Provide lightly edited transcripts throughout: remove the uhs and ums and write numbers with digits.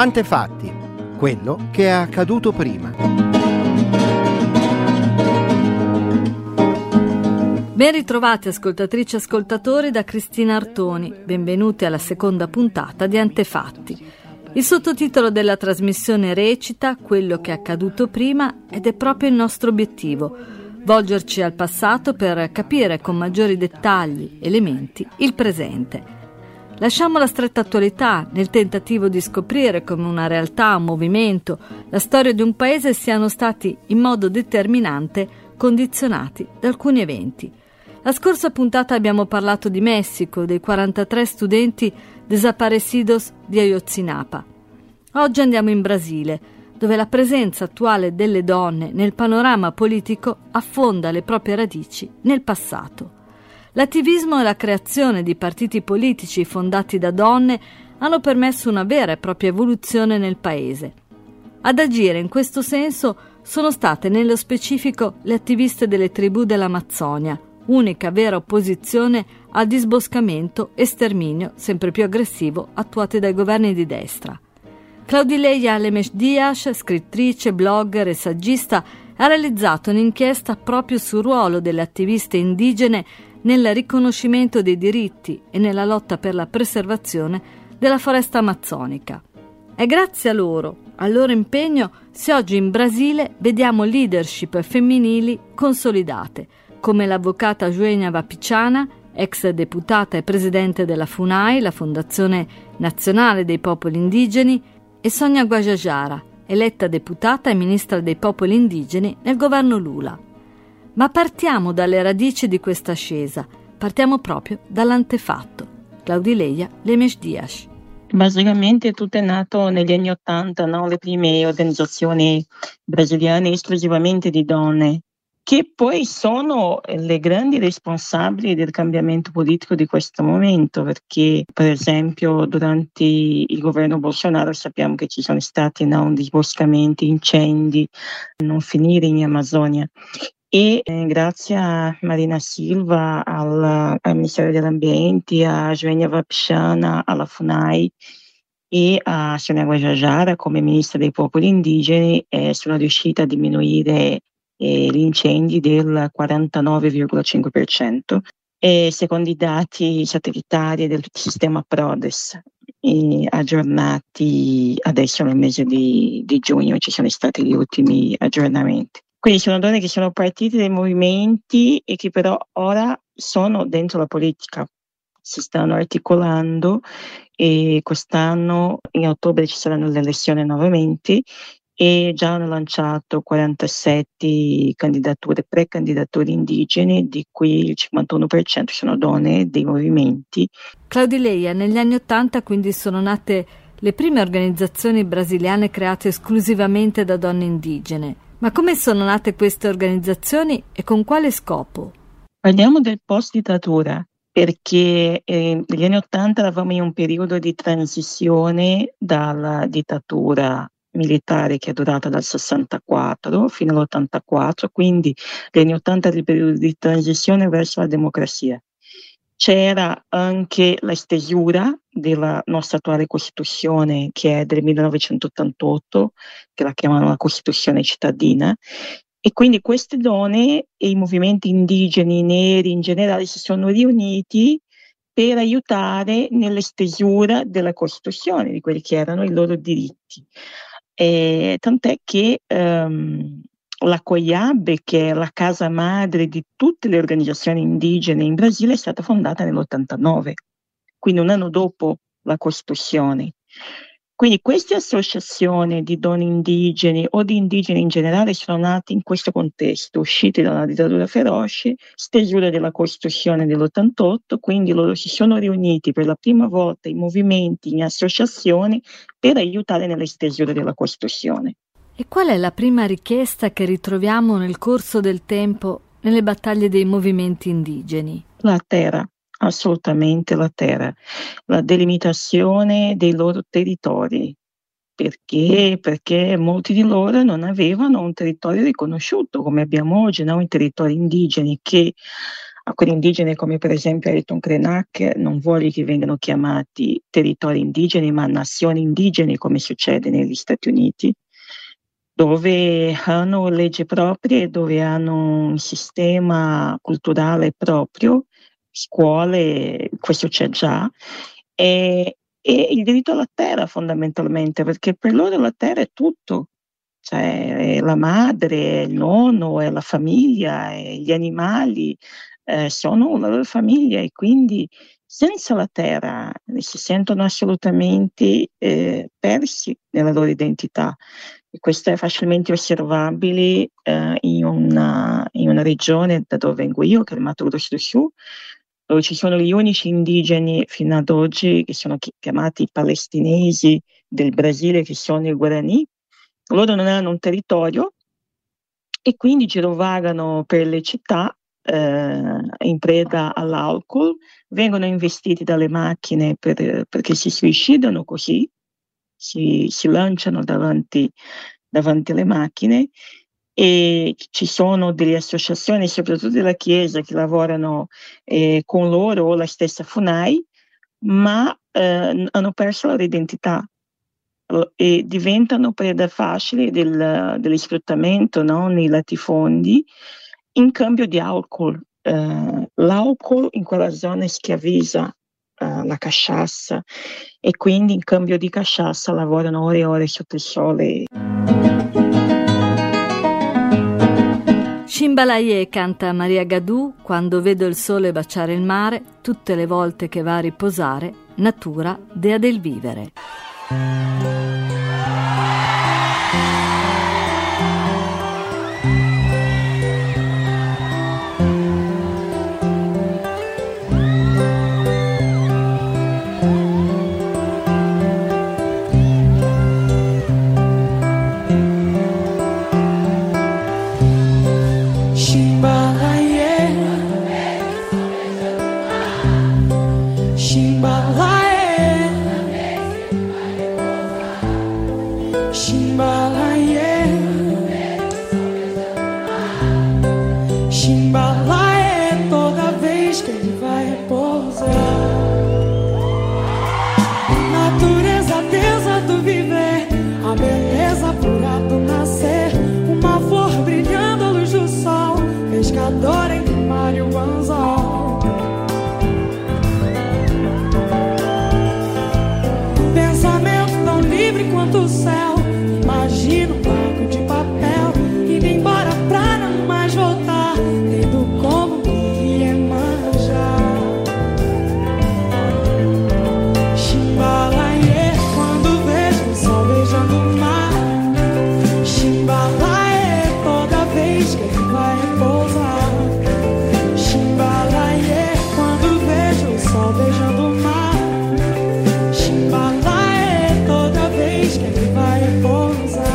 Antefatti, quello che è accaduto prima. Ben ritrovati ascoltatrici e ascoltatori da Cristina Artoni. Benvenuti alla seconda puntata di Antefatti. Il sottotitolo della trasmissione recita Quello che è accaduto prima ed è proprio il nostro obiettivo, volgerci al passato per capire con maggiori dettagli, elementi, il presente. Lasciamo la stretta attualità nel tentativo di scoprire come una realtà, un movimento, la storia di un paese siano stati in modo determinante condizionati da alcuni eventi. La scorsa puntata abbiamo parlato di Messico, dei 43 studenti desaparecidos di Ayotzinapa. Oggi andiamo in Brasile, dove la presenza attuale delle donne nel panorama politico affonda le proprie radici nel passato. L'attivismo e la creazione di partiti politici fondati da donne hanno permesso una vera e propria evoluzione nel paese. Ad agire in questo senso sono state nello specifico le attiviste delle tribù dell'Amazzonia, unica vera opposizione al disboscamento e sterminio sempre più aggressivo attuati dai governi di destra. Claudileia Lemes Dias, scrittrice, blogger e saggista, ha realizzato un'inchiesta proprio sul ruolo delle attiviste indigene nel riconoscimento dei diritti e nella lotta per la preservazione della foresta amazzonica. È grazie a loro, al loro impegno, se oggi in Brasile vediamo leadership femminili consolidate, come l'avvocata Joênia Wapichana, ex deputata e presidente della FUNAI, la Fondazione Nazionale dei Popoli Indigeni, e Sônia Guajajara, eletta deputata e ministra dei Popoli Indigeni nel governo Lula. Ma partiamo dalle radici di questa ascesa, partiamo proprio dall'antefatto. Claudileia Lemes Dias. Basicamente tutto è nato negli anni '80, no? Le prime organizzazioni brasiliane esclusivamente di donne, che poi sono le grandi responsabili del cambiamento politico di questo momento, perché per esempio durante il governo Bolsonaro sappiamo che ci sono stati disboscamenti, incendi, non finire in Amazzonia. E grazie a Marina Silva, al Ministero dell'Ambiente, a Joênia Wapichana, alla FUNAI e a Sônia Guajajara come ministra dei popoli indigeni sono riuscita a diminuire gli incendi del 49,5%, e secondo i dati satellitari del sistema PRODES aggiornati adesso nel mese di giugno, ci sono stati gli ultimi aggiornamenti. Quindi sono donne che sono partite dai movimenti e che però ora sono dentro la politica, si stanno articolando, e quest'anno in ottobre ci saranno le elezioni nuovamente e già hanno lanciato 47 precandidature indigene, di cui il 51% sono donne dei movimenti. Claudileia, negli anni '80 quindi sono nate le prime organizzazioni brasiliane create esclusivamente da donne indigene. Ma come sono nate queste organizzazioni e con quale scopo? Parliamo del post-dittatura, perché negli anni '80 eravamo in un periodo di transizione dalla dittatura militare che è durata dal 64 fino all'84, quindi gli anni '80 era il periodo di transizione verso la democrazia. C'era anche la stesura della nostra attuale Costituzione, che è del 1988, che la chiamano la Costituzione cittadina, e quindi queste donne e i movimenti indigeni, neri in generale, si sono riuniti per aiutare nella stesura della Costituzione, di quelli che erano i loro diritti. Tant'è che la COIAB, che è la casa madre di tutte le organizzazioni indigene in Brasile, è stata fondata nell'89, quindi un anno dopo la Costituzione. Quindi queste associazioni di donne indigene o di indigeni in generale sono nate in questo contesto, uscite da una dittatura feroce, stesura della Costituzione dell'88, quindi loro si sono riuniti per la prima volta in movimenti, in associazioni, per aiutare nella stesura della Costituzione. E qual è la prima richiesta che ritroviamo nel corso del tempo nelle battaglie dei movimenti indigeni? La terra. Assolutamente la terra, la delimitazione dei loro territori. Perché? Perché molti di loro non avevano un territorio riconosciuto come abbiamo oggi, no? I territori indigeni che alcuni indigeni, come per esempio Ayrton Krenak, non vuole che vengano chiamati territori indigeni, ma nazioni indigene, come succede negli Stati Uniti, dove hanno leggi proprie, dove hanno un sistema culturale proprio, scuole, questo c'è già, e il diritto alla terra fondamentalmente, perché per loro la terra è tutto. Cioè, è la madre, è il nonno, è la famiglia, è gli animali, sono la loro famiglia, e quindi senza la terra si sentono assolutamente persi nella loro identità. E questo è facilmente osservabile in una regione da dove vengo io, che è il Mato Grosso do Sul, dove ci sono gli unici indigeni fino ad oggi che sono chiamati palestinesi del Brasile, che sono i Guarani. Loro non hanno un territorio e quindi girovagano per le città in preda all'alcol, vengono investiti dalle macchine perché si suicidano così, si lanciano davanti alle macchine, e ci sono delle associazioni, soprattutto della Chiesa, che lavorano con loro, o la stessa FUNAI, ma hanno perso la loro identità e diventano preda facile dell'sfruttamento, no? Nei latifondi, in cambio di alcol. L'alcol in quella zona schiavizza la cachaça, e quindi in cambio di cachaça lavorano ore e ore sotto il sole. Shimbalaye canta Maria Gadù: quando vedo il sole baciare il mare, tutte le volte che va a riposare, natura, dea del vivere. Chimbalaê, toda vez que ele vai repousar. Natureza, deusa do viver, a beleza pura do nascer, uma flor brilhando à luz do sol, pescador entre o mar e o anzol. Pensamento tão livre quanto o céu, imagina um barco de papel, indo embora pra não mais voltar, tendo como me Iemanjá. Chimbalaê, quando vejo o sol beijando o mar. Chimbalaê, toda vez que ele vai repousar. Chimbalaê, quando vejo o sol beijando o mar. Chimbalaê, toda vez que ele vai repousar.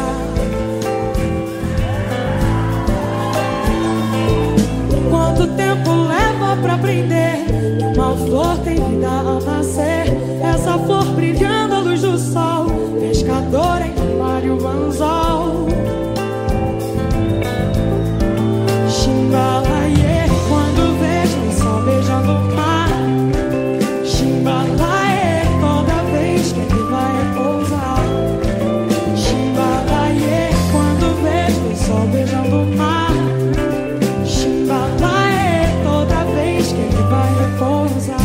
Quanto tempo leva pra aprender que uma flor tem vida ao nascer? Essa flor brilhando à luz do sol, pescador entre o mar e o anzol. Chimbalaê, quando vejo o sol beijando o mar. Chimbalaê, toda vez que ele vai repousar. Chimbalaê, quando vejo o sol beijando o mar. Chimbalaê, toda vez que ele vai repousar.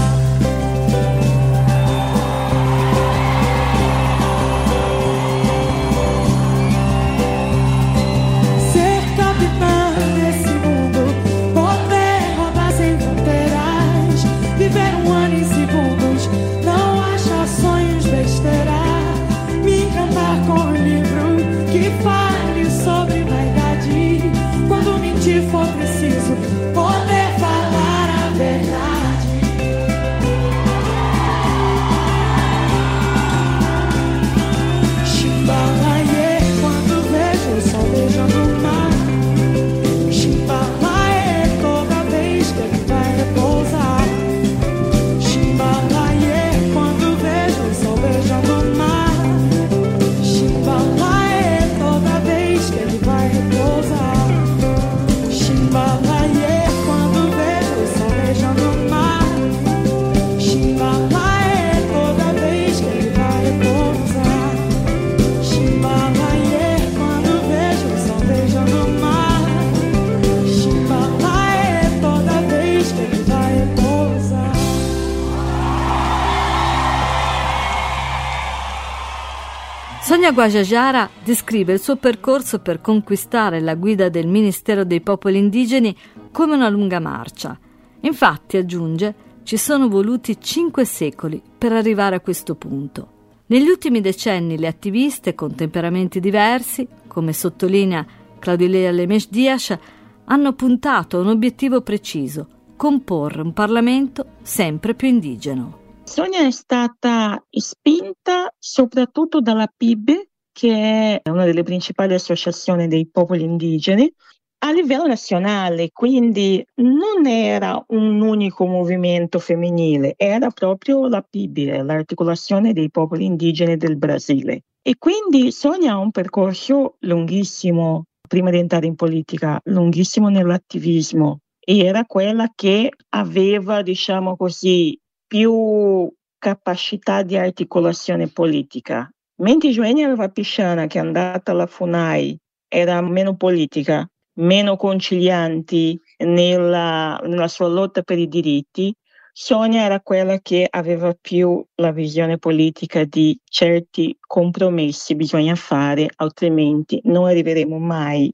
Ser capitã desse mundo, poder rodar sem fronteiras, viver um ano em segundos, não achar sonhos besteira, me encantar com um livro que fale sobre vaidade, quando mentir for preciso, poder falar a verdade. Chimbalaê, quando vejo o sol beijando o mar. Chimbalaê, toda vez que ele vai repousar. Chimbalaê, Sonia Guajajara descrive il suo percorso per conquistare la guida del Ministero dei Popoli Indigeni come una lunga marcia. Infatti, aggiunge, ci sono voluti 5 secoli per arrivare a questo punto. Negli ultimi decenni le attiviste con temperamenti diversi, come sottolinea Claudileia Lemes Dias, hanno puntato a un obiettivo preciso: comporre un Parlamento sempre più indigeno. Sonia è stata spinta soprattutto dalla PIB, che è una delle principali associazioni dei popoli indigeni, a livello nazionale, quindi non era un unico movimento femminile, era proprio la PIB, l'Articolazione dei Popoli Indigeni del Brasile. E quindi Sonia ha un percorso lunghissimo prima di entrare in politica, lunghissimo nell'attivismo, e era quella che aveva, diciamo così, più capacità di articolazione politica. Mentre Joênia Wapichana, che è andata alla FUNAI, era meno politica, meno concilianti nella sua lotta per i diritti, Sonia era quella che aveva più la visione politica di certi compromessi bisogna fare, altrimenti non arriveremo mai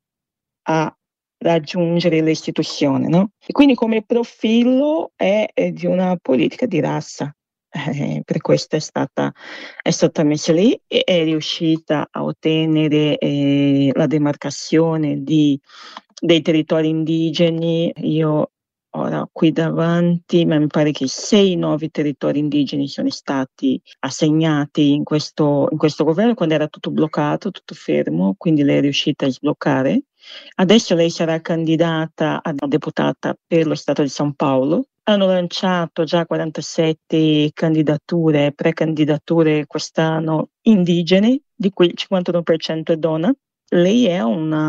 a raggiungere le istituzioni, no? E quindi come profilo è di una politica di razza. Per questo è stata messa lì e è riuscita a ottenere la demarcazione dei territori indigeni. Io ora qui davanti, ma mi pare che 6 nuovi territori indigeni sono stati assegnati in questo governo, quando era tutto bloccato, tutto fermo, quindi lei è riuscita a sbloccare. Adesso lei sarà candidata a deputata per lo Stato di San Paolo. Hanno lanciato già 47 candidature, precandidature quest'anno indigene, di cui il 51% è donna. Lei è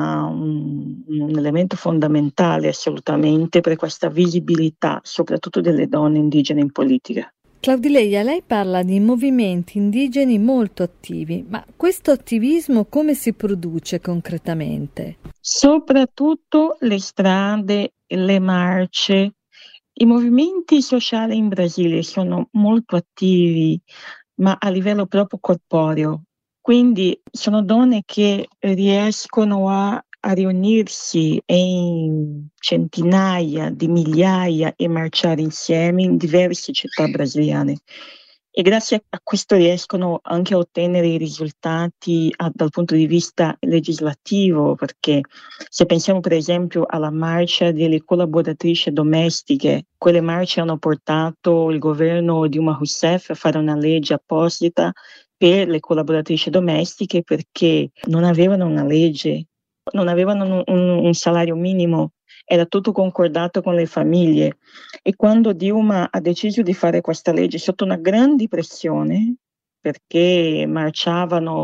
un elemento fondamentale assolutamente per questa visibilità, soprattutto delle donne indigene in politica. Claudileia, lei parla di movimenti indigeni molto attivi, ma questo attivismo come si produce concretamente? Soprattutto le strade, le marce. I movimenti sociali in Brasile sono molto attivi, ma a livello proprio corporeo. Quindi sono donne che riescono a riunirsi in centinaia di migliaia e marciare insieme in diverse città brasiliane. E grazie a questo riescono anche a ottenere i risultati dal punto di vista legislativo, perché se pensiamo per esempio alla marcia delle collaboratrici domestiche, quelle marce hanno portato il governo Dilma Rousseff a fare una legge apposita per le collaboratrici domestiche, perché non avevano una legge, non avevano un salario minimo, era tutto concordato con le famiglie. E quando Dilma ha deciso di fare questa legge sotto una grande pressione, perché marciavano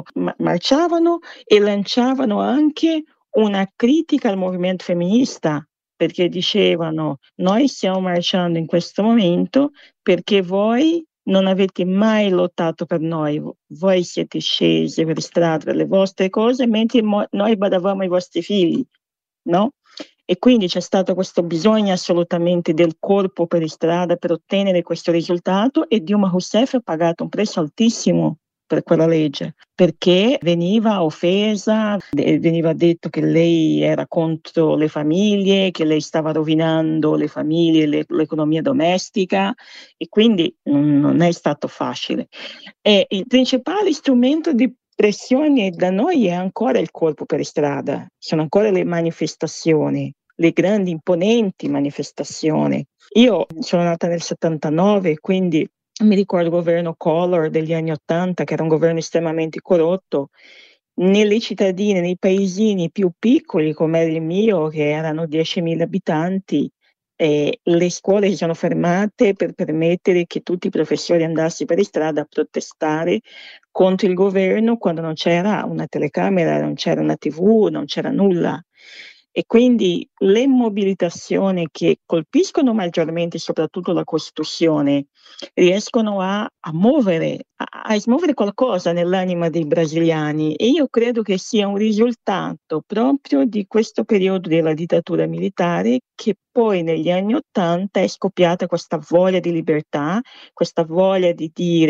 e lanciavano anche una critica al movimento femminista, perché dicevano: noi stiamo marciando in questo momento perché voi non avete mai lottato per noi, voi siete scesi per strada per le vostre cose, mentre noi badavamo ai vostri figli, no? E quindi c'è stato questo bisogno assolutamente del corpo per strada per ottenere questo risultato, e Dilma Rousseff ha pagato un prezzo altissimo per quella legge, perché veniva offesa, veniva detto che lei era contro le famiglie, che lei stava rovinando le famiglie, l'economia domestica, e quindi non è stato facile. E il principale strumento di pressione da noi è ancora il corpo per strada, sono ancora le manifestazioni, le grandi imponenti manifestazioni. Io sono nata nel 79, quindi mi ricordo il governo Collor degli anni 80, che era un governo estremamente corrotto. Nelle cittadine, nei paesini più piccoli come il mio, che erano 10.000 abitanti, le scuole si sono fermate per permettere che tutti i professori andassero per strada a protestare contro il governo, quando non c'era una telecamera, non c'era una TV, non c'era nulla. E quindi le mobilitazioni che colpiscono maggiormente soprattutto la Costituzione riescono a smuovere qualcosa nell'anima dei brasiliani, e io credo che sia un risultato proprio di questo periodo della dittatura militare, che poi negli anni '80 è scoppiata questa voglia di libertà, questa voglia di dire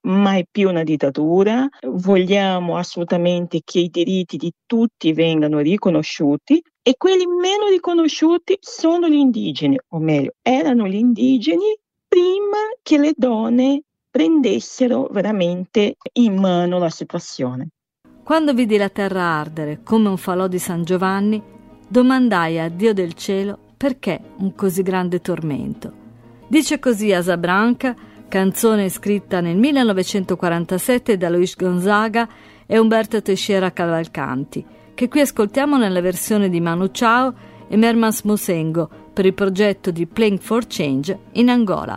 mai più una dittatura, vogliamo assolutamente che i diritti di tutti vengano riconosciuti e quelli meno riconosciuti sono gli indigeni, o meglio, erano gli indigeni prima che le donne prendessero veramente in mano la situazione. Quando vidi la terra ardere come un falò di San Giovanni, domandai a Dio del cielo perché un così grande tormento. Dice così Asa Branca, canzone scritta nel 1947 da Luis Gonzaga e Umberto Teixeira Cavalcanti, che qui ascoltiamo nella versione di Manu Chao e Mermans Mosengo per il progetto di Playing for Change in Angola.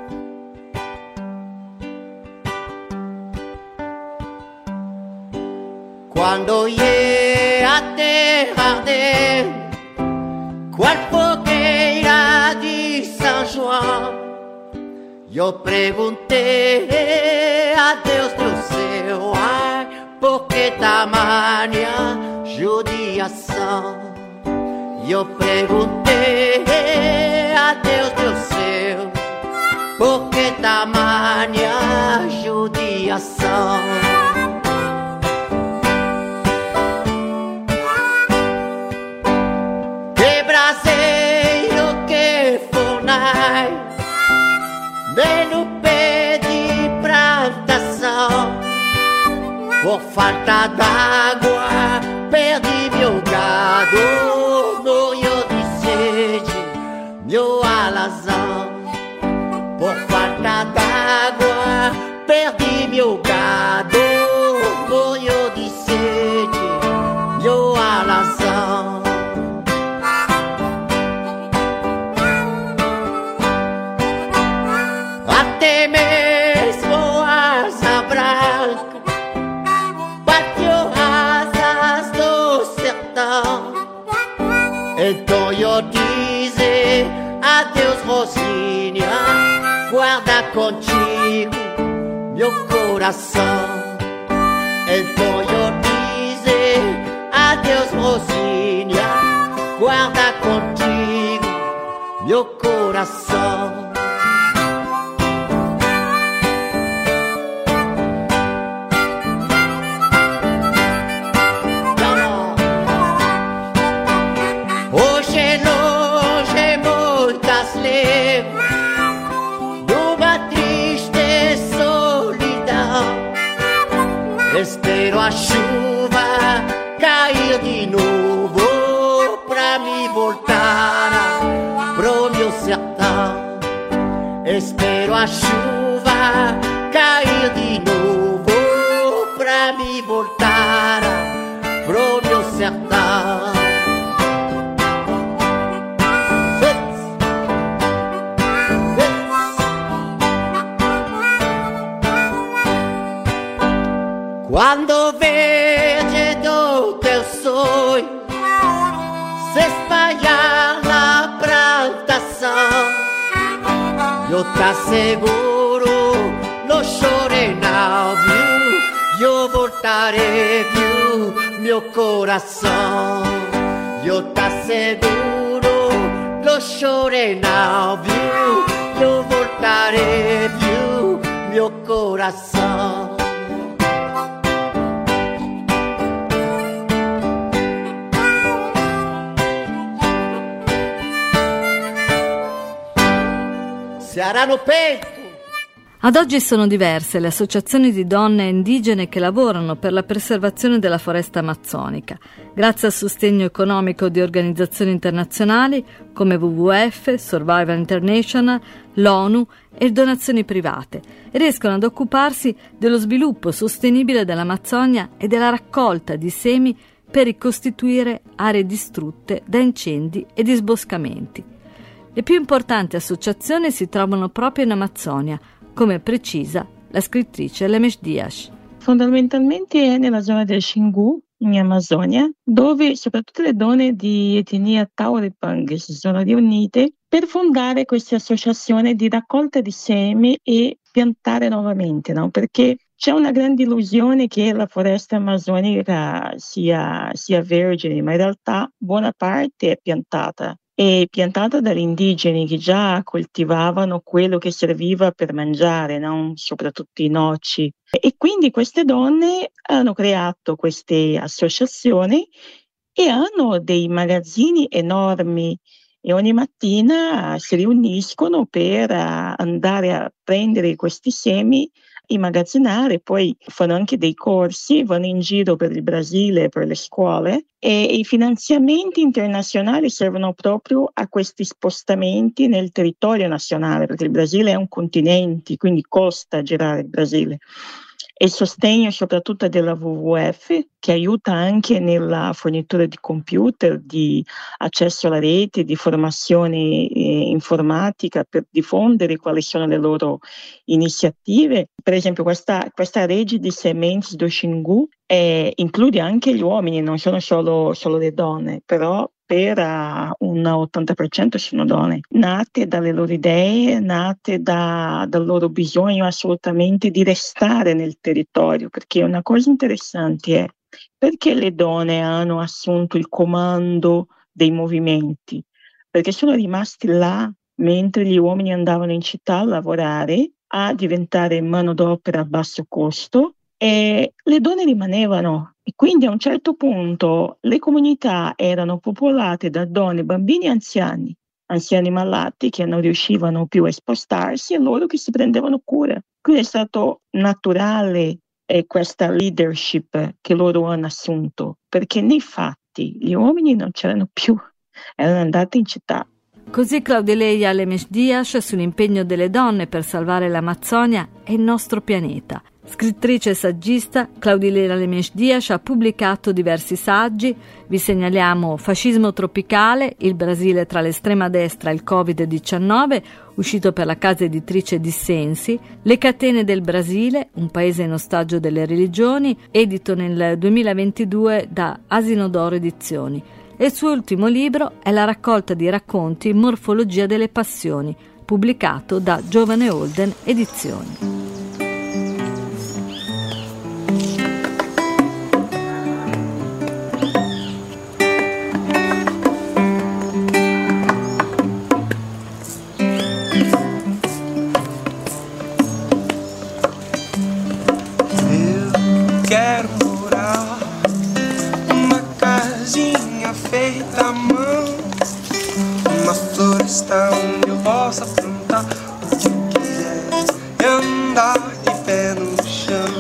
Quando a terra arde, qual fogueira de São João, eu perguntei a Deus do céu, ai, por que tamanha judiação? Eu perguntei a Deus do céu, por que tamanha judiação? Vem no pé de plantação, por falta d'água perdi meu gado, morreu de sede meu alazão. Por falta d'água perdi meu gado, morreu de sede meu alazão. Até mesmo a asa branca bateu asas do sertão. Então eu dizer adeus, Rosinha, guarda contigo meu coração. Então eu dizer adeus, Rosinha, guarda contigo meu coração. Espero a chuva cair de novo pra me voltar pro meu sertão. Espero a chuva cair de novo pra me voltar pro meu sertão. Quando vejo teu sonho se espalhar na plantação, eu t'asseguro, não chore não, viu? Eu voltarei, viu, meu coração. Eu t'asseguro, não chore não, viu? Eu voltarei, viu, meu coração. No peito. Ad oggi sono diverse le associazioni di donne indigene che lavorano per la preservazione della foresta amazzonica, grazie al sostegno economico di organizzazioni internazionali come WWF, Survival International, l'ONU e donazioni private, e riescono ad occuparsi dello sviluppo sostenibile dell'Amazzonia e della raccolta di semi per ricostituire aree distrutte da incendi e disboscamenti. Le più importanti associazioni si trovano proprio in Amazzonia, come precisa la scrittrice Lemes Dias. Fondamentalmente è nella zona del Xingu, in Amazzonia, dove soprattutto le donne di etnia Taurepang si sono riunite per fondare questa associazione di raccolta di semi e piantare nuovamente, no? Perché c'è una grande illusione che la foresta amazzonica sia vergine, ma in realtà buona parte è piantata. e piantata dagli indigeni che già coltivavano quello che serviva per mangiare, no? Soprattutto i noci. E quindi queste donne hanno creato queste associazioni e hanno dei magazzini enormi e ogni mattina si riuniscono per andare a prendere questi semi, immagazzinare, poi fanno anche dei corsi, vanno in giro per il Brasile, per le scuole e i finanziamenti internazionali servono proprio a questi spostamenti nel territorio nazionale, perché il Brasile è un continente, quindi costa girare il Brasile. E il sostegno soprattutto della WWF, che aiuta anche nella fornitura di computer, di accesso alla rete, di formazione informatica per diffondere quali sono le loro iniziative. Per esempio questa rete di sementi do Xingu include anche gli uomini, non sono solo le donne, però per un 80% sono donne, nate dalle loro idee, nate dal loro bisogno assolutamente di restare nel territorio, perché una cosa interessante è perché le donne hanno assunto il comando dei movimenti, perché sono rimasti là mentre gli uomini andavano in città a lavorare, a diventare manodopera a basso costo, e le donne rimanevano e quindi a un certo punto le comunità erano popolate da donne, bambini e anziani malati che non riuscivano più a spostarsi e loro che si prendevano cura. Quindi è stato naturale questa leadership che loro hanno assunto, perché nei fatti gli uomini non c'erano più, erano andati in città. Così Claudileia Lemes Dias sull'impegno delle donne per salvare l'Amazzonia e il nostro pianeta. Scrittrice e saggista, Claudileia Lemes Dias ha pubblicato diversi saggi. Vi segnaliamo Fascismo tropicale, il Brasile tra l'estrema destra e il Covid-19, uscito per la casa editrice Dissensi, Le catene del Brasile, un paese in ostaggio delle religioni, edito nel 2022 da Asino d'Oro Edizioni. E il suo ultimo libro è la raccolta di racconti Morfologia delle passioni, pubblicato da Giovane Holden Edizioni. Quero morar numa casinha feita à mão, uma floresta onde eu possa plantar o que eu quiser e andar de pé no chão.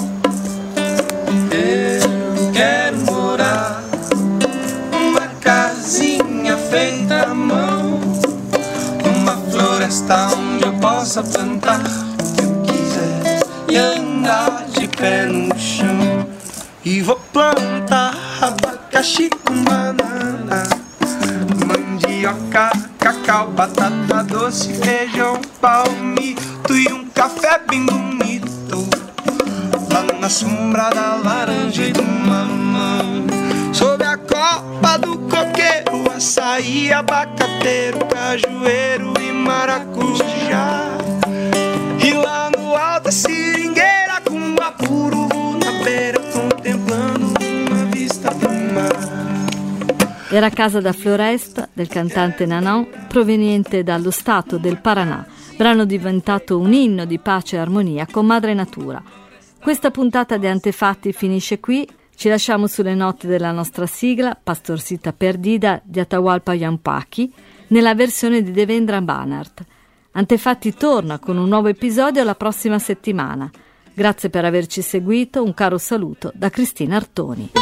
Eu quero morar numa casinha feita à mão, uma floresta onde eu possa plantar o que eu quiser e andar de pé no chão. E vou plantar abacaxi com banana, mandioca, cacau, batata doce, feijão, palmito e um café bem bonito lá na sombra da laranja e do mamão. Sob a copa do coqueiro, açaí, abacateiro, cajueiro e maracujá. E lá no alto a seringueira com um apuruvo na beira, contemplando uma vista do mar. Era Casa da Floresta del cantante Nanon, proveniente dallo stato del Paraná, brano diventato un inno di pace e armonia con madre natura. Questa puntata di Antefatti finisce qui. Ci lasciamo sulle note della nostra sigla Pastorsita Perdida di Atahualpa Yupanqui nella versione di Devendra Banhart. Antefatti torna con un nuovo episodio la prossima settimana. Grazie per averci seguito, un caro saluto da Cristina Artoni.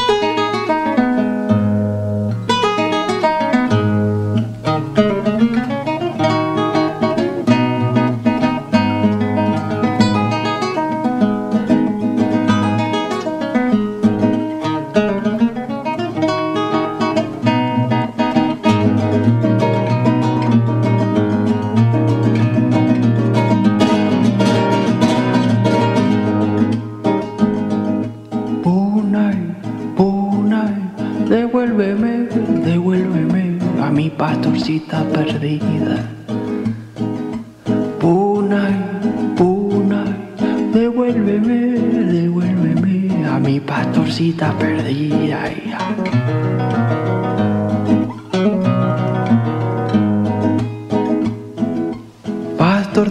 Devuélveme a mi pastorcita perdida. Punay, Punay, devuélveme a mi pastorcita perdida.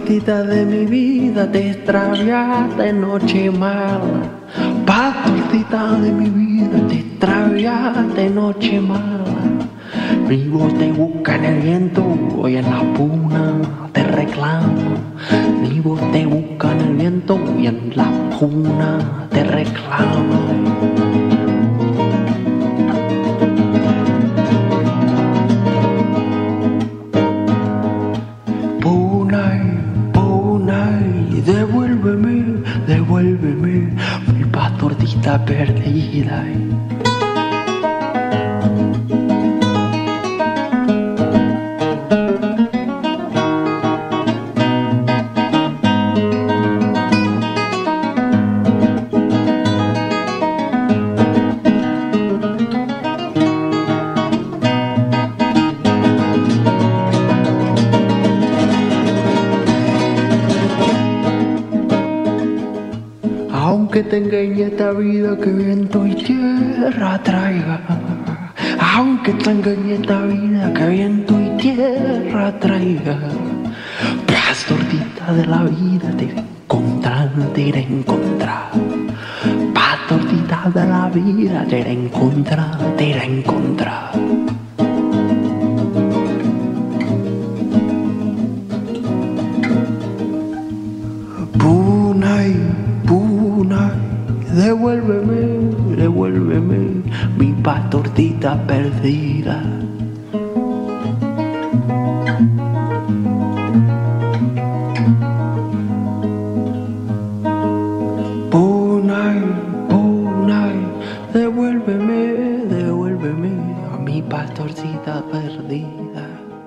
pastorcita de mi vida, te extraviaste noche mala. Pastorcita de mi vida, te extraviaste noche mala. Mi voz te busca en el viento y en la puna te reclamo. Mi voz te busca en el viento y en la puna te reclamo. Devuélveme, devuélveme, mi pastorcita perdida. Aunque te engañe esta vida que viento y tierra traiga, aunque te engañe esta vida que viento y tierra traiga, pastorcita de la vida te iré a encontrar, pastorcita de la vida te iré a encontrar, te iré a encontrar. Devuélveme, devuélveme, mi pastorcita perdida. Punay, devuélveme, devuélveme a mi pastorcita perdida.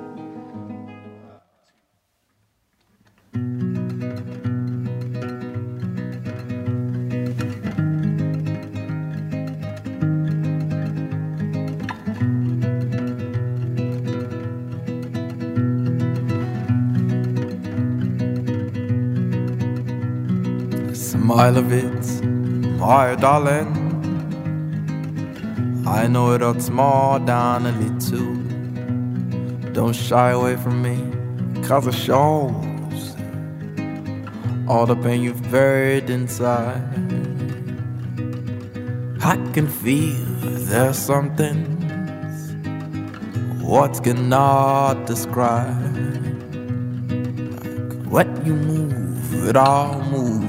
Smile of it, my darling. I know it hurts more than a little. Don't shy away from me, 'cause it shows all the pain you've buried inside. I can feel there's some things words cannot describe. Like when you move, it all moving.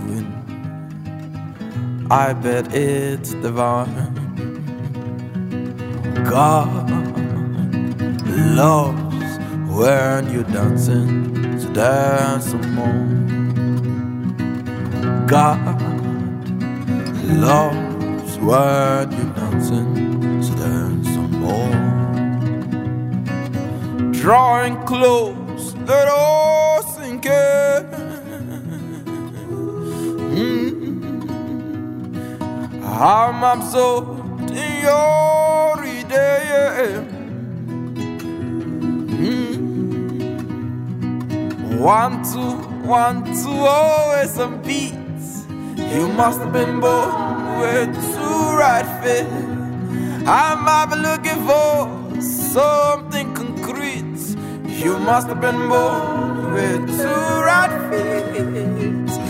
I bet it's divine. God loves when you're dancing, so dance some more. God loves when you're dancing, so dance some more. Drawing close, let all sink in. I'm absorbed in your idea. One, two, always some beats. You must have been born with two right fit. I might be looking for something concrete. You must have been born with two right feet.